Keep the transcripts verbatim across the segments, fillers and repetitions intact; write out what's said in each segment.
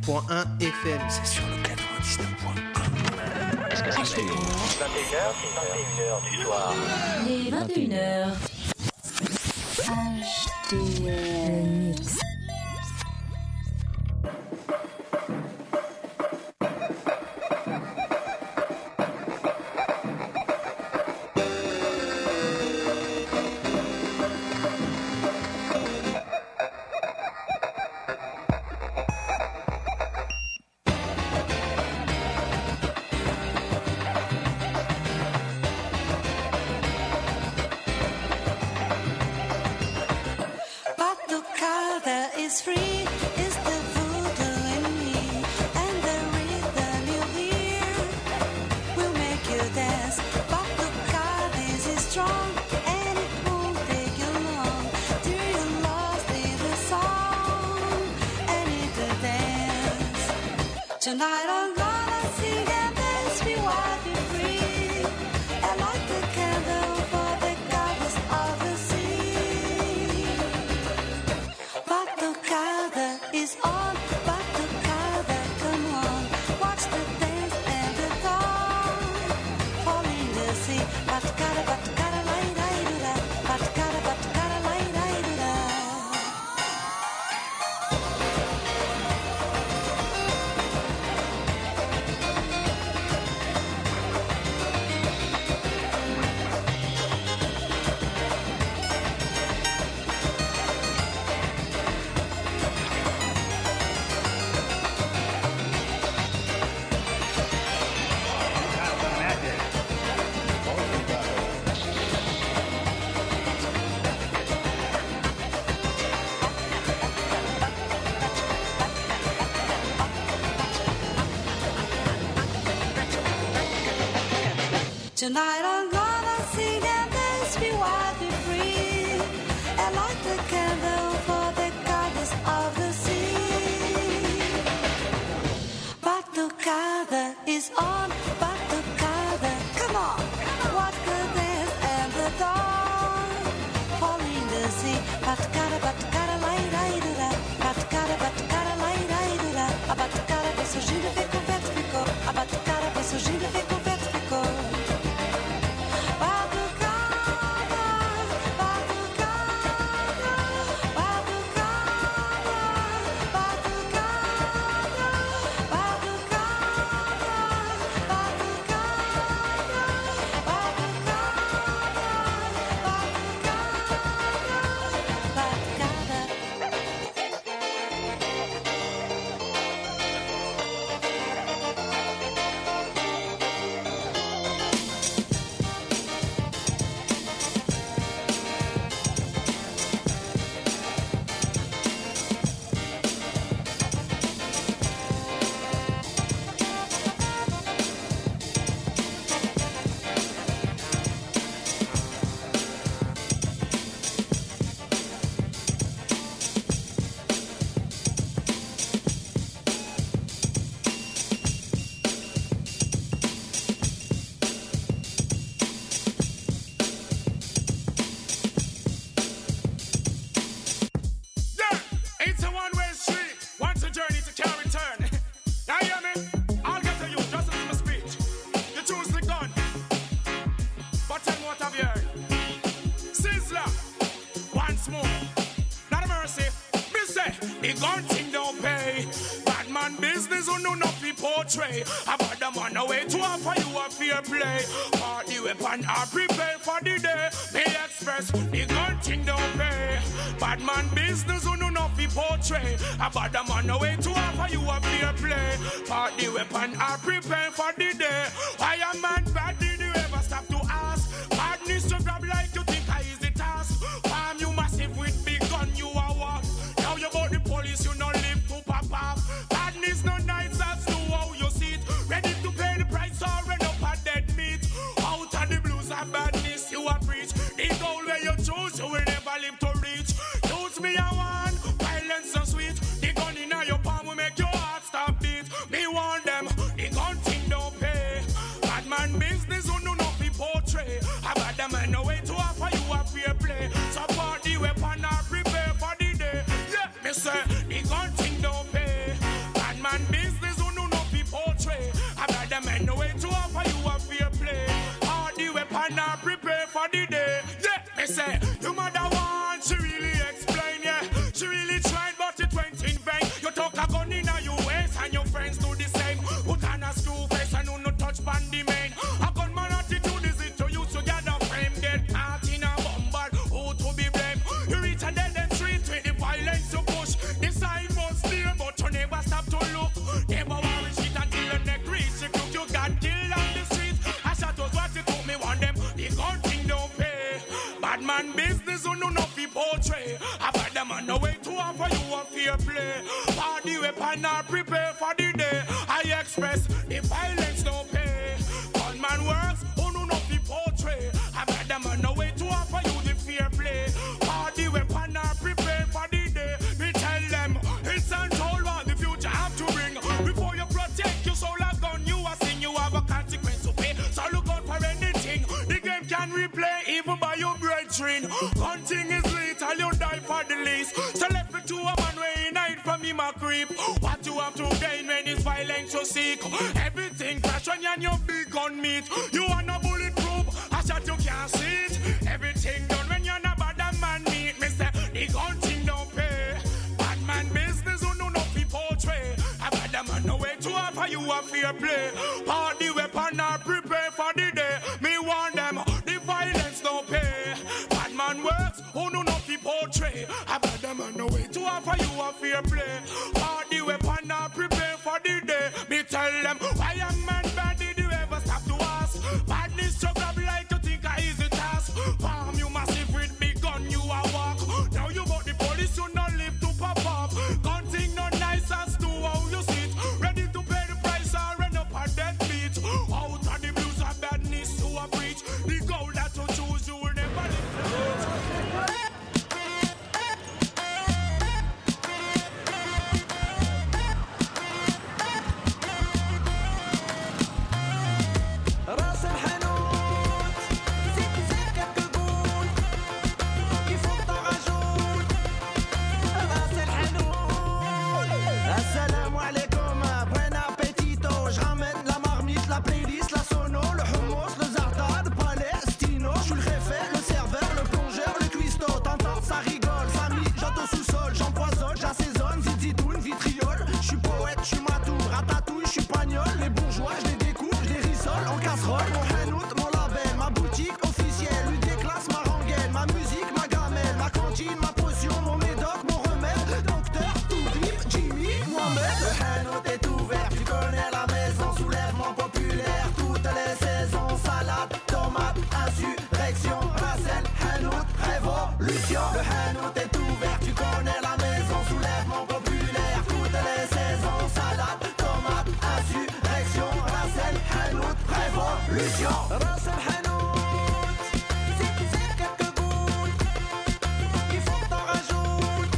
point un F M. C'est sur le quatre-vingt-dix-neuf point un. Est-ce que ça fait vingt et une heures, vingt et une heures du soir. Les vingt et une heures. H D L Mix. Tonight I'm gonna sing and dance, be wild, be free, and light the candle for the goddess of the sea. Batucada is on, Batucada, come on, watch the dance and the dawn, fall in the sea. Batucada, Batucada, lai, lai, do da. Batucada, Batucada, lai, lai, do da. Tonight I'm gonna sing and dance, be wild, be free, and light the candle for the goddess of the sea. Batucada is on, Batucada, come on, watch the dance and the dawn, fall in the sea. Batucada, Batucada, lai, lai, do da. Batucada, Batucada, lai, lai, do da. A batucada vai surgindo, vem com vento, ficou. A batucada vai surgindo, vem com vento, ficou. About the man away to offer you a fair play. All the weapon are prepared for the day. May express the gun thing don't pay. Bad man business who know not be portray. About the man away to offer you a fair play. All the weapon are prepared for the day. Why a man bad did you ever stop to ask? Badness to grab like you think I easy task. Farm you massive with big gun you are what? Now you about the police you not live to pop off. Badness no nice that's to how you see it. Ready to pay the price or run up a dead meat. Out of the blues and badness you are preach. The goal where you choose you will never live to reach. Use me a one, violence so sweet. The gun in your palm will make your heart stop beat. Me want them, the gun thing don't pay. man business who know no fi portray. I got the men no way to offer you a fair play. All the weapon are prepare for the day. Yeah, me say, your mother want, she really explain, yeah. She really tried, but it went in vain. You took a gun in a your waist and your friends do the same. Put on a screw face and you no touch pan the main. A gunman attitude is it to you, so gather frame. Get caught in a bombard, who to be blamed? You reach a dead end street with the violence you push. The sign was clear, but you never stop to look. Never worry shit until the neck reach the crook. You got killed on the street. I shot was what you took me want them. The gun thing don't pay. Bad man business who know no fi portray. I bad them on the way to offer you a fair play. Party weapon are prepare for the day. I express the violence don't pay. Gunman works who know no fi portray. I bad them on the way to offer you the fair play. Party weapon are prepare for the day. Me tell them it's untold what the future have to bring. Before you protect your soul a gun, you a sin, you have a consequence to pay. So look out for anything. The game can replay even by your brethren. Hunting is lethal, you die for the least. So left it to a man where he hide from him a creep. What you have to gain when it's violence you seek. Everything crash on you and your big gun meet. You are no bulletproof, a shot you can't see it. Everything done when you're not bad a man meet. Me say the gun thing don't pay. Bad man business who know no fi portray. I bad a man no way to offer you a fair play. Party weapon are prepare for the day. Me warn them, the violence don't pay. Bad man works who know no fi portray. I bad a man no way to offer you a fair play. Party weapon are prepare for the day. Me tell them, why young man bad did you ever stop to ask? Badness struggle like you think a easy task. Palm you massive with big gun you a walk. Now you got the police you not live to pop up. Gun thing not nice as to how you sit. Ready to pay the price or run up a dead beat. Out of the blues of badness to a breach. The goal that you choose you will never live. راس الحانوت زيد زيد كتقول كيف الطاغجون راس الحانوت. السلام عليكم بوين ابيتيتو. Je ramène la marmite, la playlist, la sono, le hummus, le zardar, le palestino. Je suis le réfé, le serveur, le plongeur, le cuistot. T'entends, ça rigole, ça mijote au sous-sol. J'empoisonne, j'assaisonne, zizitoune, vitriol. Je suis poète, je suis matou, ratatouille, je suis pagnol. Les bourgeois, je les découpe, je les rissole en casserole. Mon hanout, mon label, ma boutique officielle. Lui déclasse ma rengaine, ma musique, ma gamelle, ma cantine, ma potion, mon médoc, mon remède. Docteur, Toubib, Jimmy, Mohamed. Le hanout est ouvert, tu connais la maison. Soulèvement populaire, toutes les saisons. Salade, tomate, insurrection. Racel, hanout, révolution. Le hanout est ouvert, tu connais la maison. Soulèvement populaire, toutes les saisons. Salade, tomate, insurrection. Racel, hanout, révolution. راس الحانوت زيد زيد كتقول كيف الطاغجون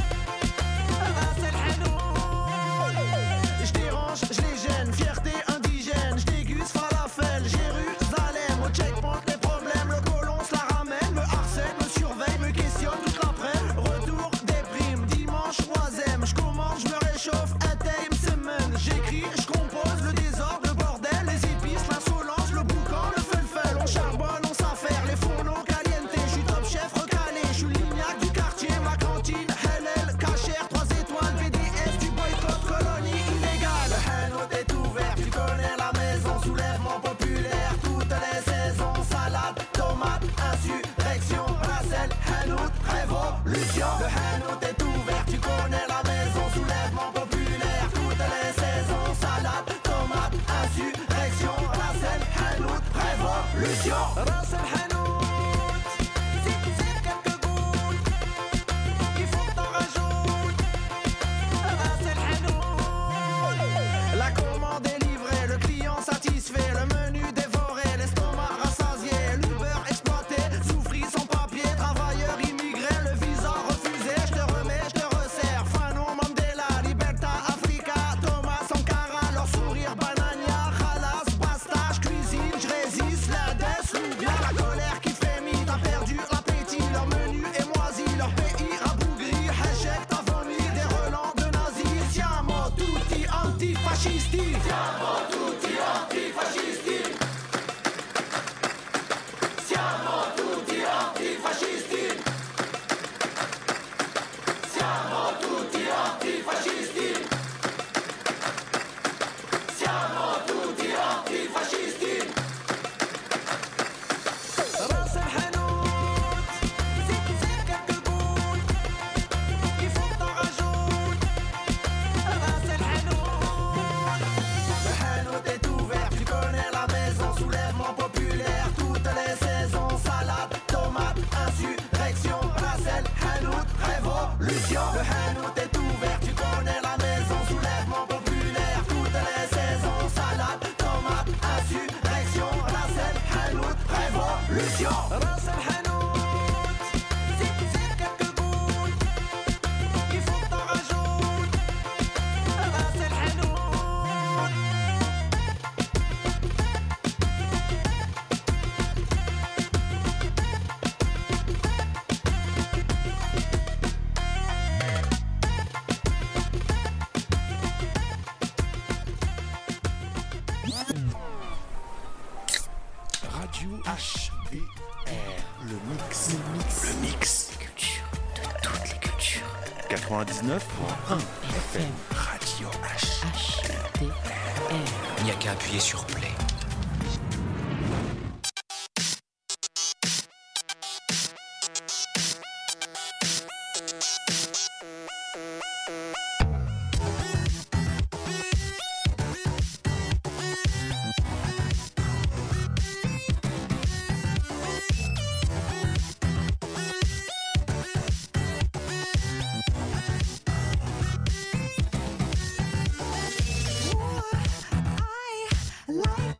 راس الحانوت. Je dérange, je les gêne, fierté indigène. Je déguste falafel, Jérusalem. Au checkpoint les problèmes, le colon se la ramène. Me harcèle, me surveille, me questionne toute l'après-midi. Retour des primes, dimanche troisième. Je commence, je me réchauffe, un time semaine. J'écris, je compose, le désordre, le bordel, les épices, l'insolence, le boucan, le felfel. On charbonne, on s'affaire, les fourneaux caliente. Je suis top chef recalé, je suis lignac du quartier. Ma cantine, Hellel, cachère, trois étoiles, V D S, du boycott, colonie illégale. Le hanout est ouvert, tu connais la maison. Soulèvement populaire, toutes les saisons. Salade, tomate, insurrection. Racel, hanout, révolution. Le hanout est ouvert, tu connais la maison. Soulèvement populaire, toutes les saisons. Salade, tomate, insurrection. Racel, hanout, révolution. راس الحانوت زيد زيد كتقول كيف الطاغجون راس الحانوت. La commande est livrée, le client satisfait, le menu dévoré, l'estomac rassasié, l'Uber exploité, souffrit sans papier, travailleur immigré, le visa refusé. Je te remets, je te resserre, Fanon Mandela, Liberta Africa, Thomas Sankara, leur sourire banania, Khalas, basta, je cuisine, je résiste, l'Indès, l'Oubia, antifascisti. Siamo tutti antifascisti. Siamo tutti antifascisti. Siamo tutti antifascisti. Siamo tutti antifascisti. راس الحانوت زيد زيد كالكلكول يفوت عجول. راس الحانوت. Le Hanout est ouvert, tu connais la maison. Soulèvement populaire, toutes les saisons. Salade, tomate, insurrection. Ras El Hanout, révolution. Le Hanout est ouvert, tu connais la maison. Soulèvement populaire, toutes les saisons. Salade, tomate, insurrection. Ras El Hanout, révolution. Ras El Hanout, zip zip كالكلكول يفوت عجول. Ras El Hanout. Radio H B R. Le mix. Le mix. Le mix. Des cultures. De toutes les cultures. quatre-vingt-dix-neuf point un F M. Radio H. H D R. Il n'y a qu'à appuyer sur play. I like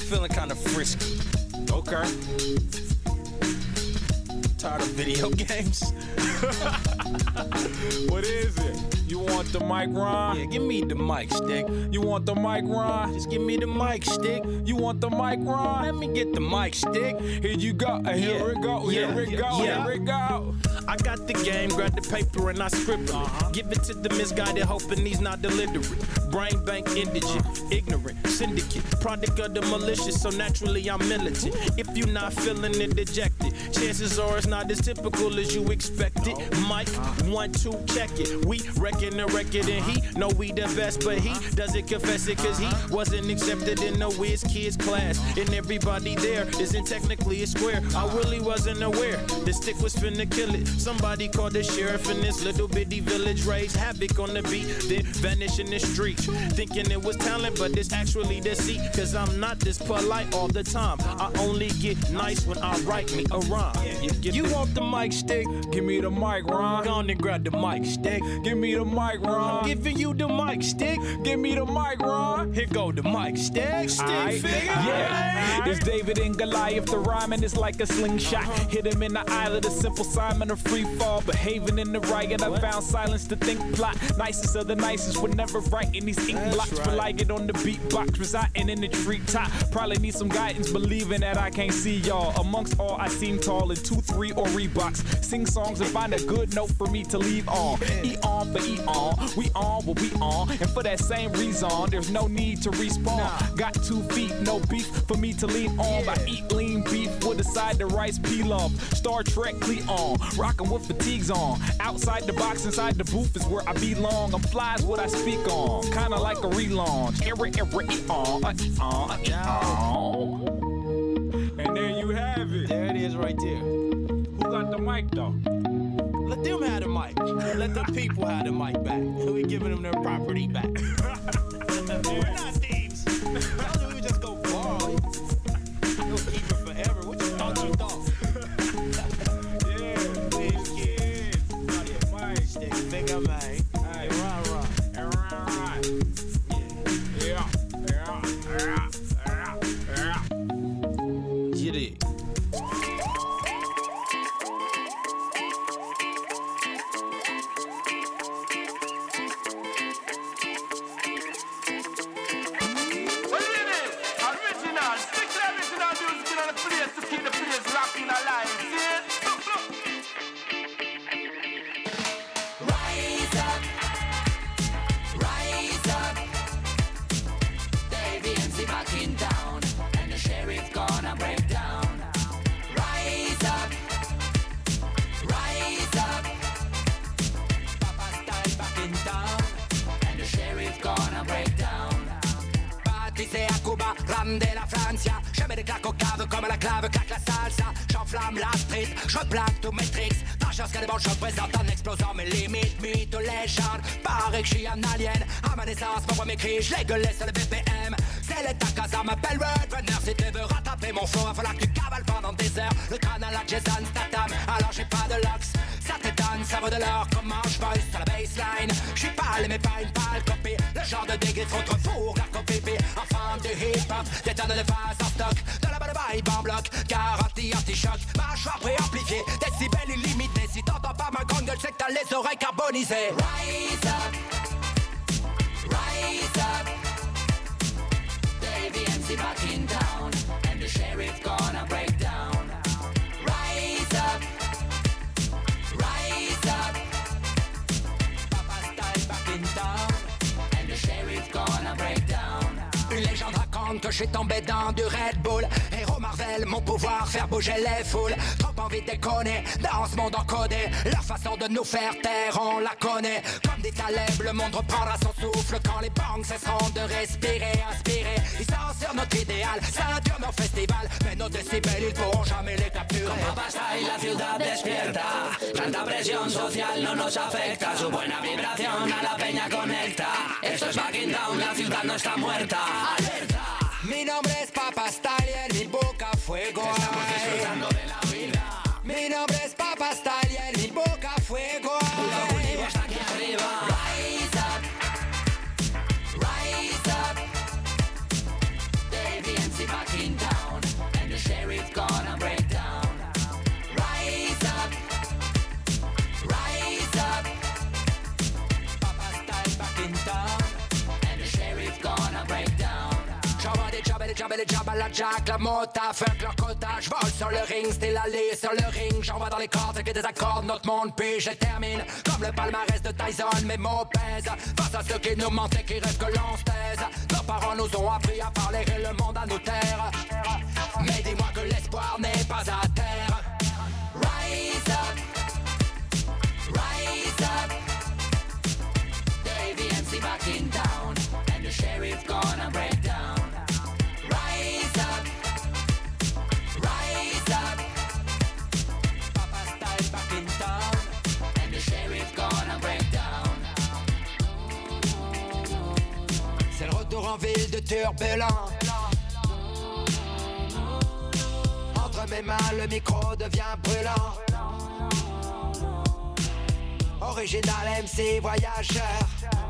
feeling kind of frisky. Okay. Tired of video games. What is it? You want the mic, Ron? Yeah, give me the mic stick. You want the mic, Ron? Just give me the mic stick. You want the mic, Ron? Let me get the mic stick. Here you go. Here Yeah. we go. Yeah. Here we go. Yeah. Here we go. I got the game, grab the paper and I scribble Uh-huh. it. Give it to the misguided, hoping he's not illiterate. Brain bank indigent, ignorant, syndicate, product of the malicious, so naturally I'm militant. If you not feeling it, dejected, chances are it's not as typical as you expected. Mike, one, two, check it. We wrecking the record and he know we the best, but he doesn't confess it cause he wasn't accepted in the Wiz Kids class. And everybody there isn't technically a square. I really wasn't aware the stick was finna kill it. Somebody called the sheriff in this little bitty village, raised havoc on the beat, then vanish in the street. Thinking it was talent, but it's actually deceit. Cause I'm not this polite all the time. I only get nice when I write me a rhyme. You, get You the- want the mic stick? Give me the mic, Ron. Go on and grab the mic stick. Give me the mic, Ron. I'm giving you the mic stick. Give me the mic, Ron. Here go the mic stick. Stick Aight. figure. Yeah, it's David and Goliath. The rhyming is like a slingshot. Hit him in the eye of the simple Simon, a free fall. Behaving in the riot, I found silence to think plot. Nicest of the nicest, would never writing these ink blocks. right. Relying on the beatbox, residing in the treetop. Probably need some guidance, believing that I can't see y'all. Amongst all, I seem tall in two, three, or Reeboks. Sing songs and find a good note for me to leave on. Eat on, but eat on. We on, what we on. And for that same reason, there's no need to respawn. Got two feet, no beef for me to lean on. I eat lean beef with a side to rice pilaf. Star Trek Cleon, rockin' with fatigues on. Outside the box, inside the booth is where I belong. I'm fly is what I speak on, kinda like a relaunch. Every, every, e on, uh, e on, uh, e on. And there you have it. There it is right there. Who got the mic though? Let them have the mic. Let the people have the mic back. We giving them their property back. We're not thieves. We would just go borrow it. You'll keep it forever. What you thought you thought? Yeah, These kids. got the mic. Stick figure, man. Hey, run, run. And right, right. Yeah, yeah, yeah, yeah, yeah. You dig? Well, it is original. Stick to the original music in the place to keep the place rocking alive. See it? Rise up, rise up. Davey M C back in town, and the sheriff gonna break down. Rise up, rise up. Papa style back in town, and the sheriff gonna break down. Baptisé à Cuba, rame de la Francia. Je mets des claques au cave comme la clave claque la salsa. J'enflamme la street, je plaque tous mes tricks. Dans chance qu'elle est bon, je présente en explosant mes limites. Mythe ou légende, paraît que je suis un alien. À ma naissance, mon premier cri, je l'ai gueulé sur le B P M. C'est l'état casa, m'appelle Red Runner. Si tu veux rattraper mon flow, va falloir que tu cavales pendant des heures. Le crâne à la Jason Statham, alors j'ai pas de locks. Ça t'étonne, ça vaut de l'or, comment je bosse sur la baseline. Je suis pâle, mais pas une pâle copie. Le genre de dégriffe entre four, la copie. Enfant du hip-hop, des tonnes de phases en stock. De la bonne vibe en bloc, garantie anti-choc. Mâchoire préamplifiée, décibels illimités. Si t'entends pas ma grande gueule, c'est que t'as les oreilles carbonisées. Rise up, rise up. Davey M C back in town, and the sheriff gonna break down. Rise up, rise up. Papa style back in town, and the sheriff gonna break down. Une légende raconte que je suis tombé dans du Red Bull. Héros Marvel, mon pouvoir, faire bouger les foules. Trop envie de déconner, dans ce monde encodé. Leur façon de nous faire taire, on la connaît. Comme dit Taleb, le monde reprendra son souffle quand les banques cesseront de respirer, inspirer. Ils sont sur notre idéal, ça dure nos festivals. Mais nos décibels, ils pourront jamais les capturer. Con Papa Style la ciudad despierta. Tanta presión social no nos afecta. Su buena vibración a la peña conecta. Esto es Back in Town, la ciudad no está muerta. ¡Alerta! Mi nombre es Papa Style y en mi boca fuego Estamos hay. disfrutando de la vida. Mi nombre es Papa Style y en mi boca fuego hay. Cultivo está aquí arriba. Rise up, rise up. Davey M C back in Jab et les jab à la jack, la mota, fuck leur quota. J'vole sur le ring, style aller sur le ring. J'envoie dans les cordes que des accords, notre monde puis je termine. Comme le palmarès de Tyson, mes mots pèsent. Face à ceux qui nous mentent et qui rêvent que l'on se taise. Nos parents nous ont appris à parler et le monde à nous taire. Mais dis-moi que l'espoir n'est pas à terre. Rise up, rise up. The A V M C backing down, and the sheriff gonna break down. Rise up, rise up. Papa style back in town, and the sheriff gonna break down. C'est le retour en ville de turbulent. Entre mes mains, le micro devient brûlant. Original M C voyageur.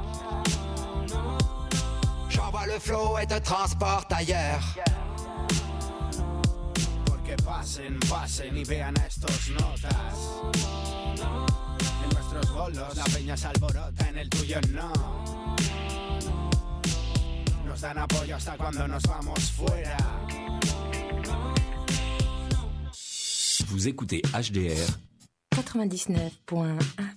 J'envoie le flow et te transporte ailleurs. Porque pasen, pasen y vean a estos notas. En nuestros bolos la peña se alborota, en el tuyo no. Nos dan apoyo hasta cuando nos vamos fuera. Vous écoutez H D R quatre-vingt-dix-neuf point un.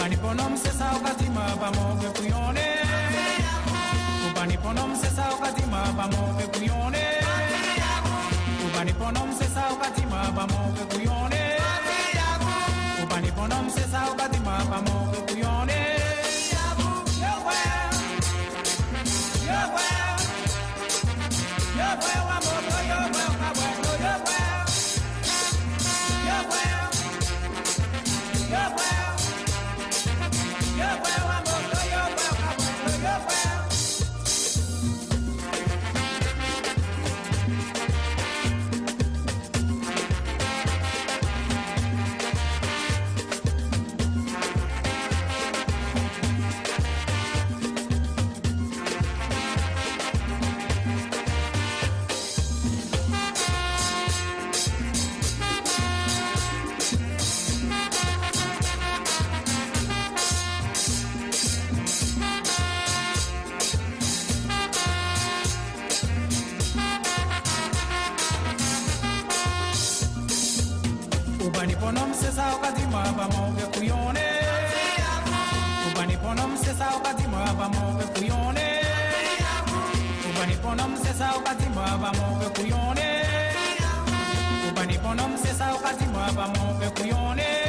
Ubani ponom sesa okatima pamoge kuyone. Ubani ponom sesa okatima pamoge kuyone. Ubani ponom sesa okatima pamoge kuyone. Ubani ponom sesa okatima pamoge kuyone. Yo well, yo well, yo well, amor, yo well, abuelo, yo well, yo well, yo well, yo well, amor, yo well, abuelo, yo well. Ubani ponom sesa okatima pamoge kuyone. Ubani ponom sesa okatima pamoge kuyone. Ubani ponom sesa okatima pamoge kuyone. Ubani ponom sesa okatima pamoge kuyone.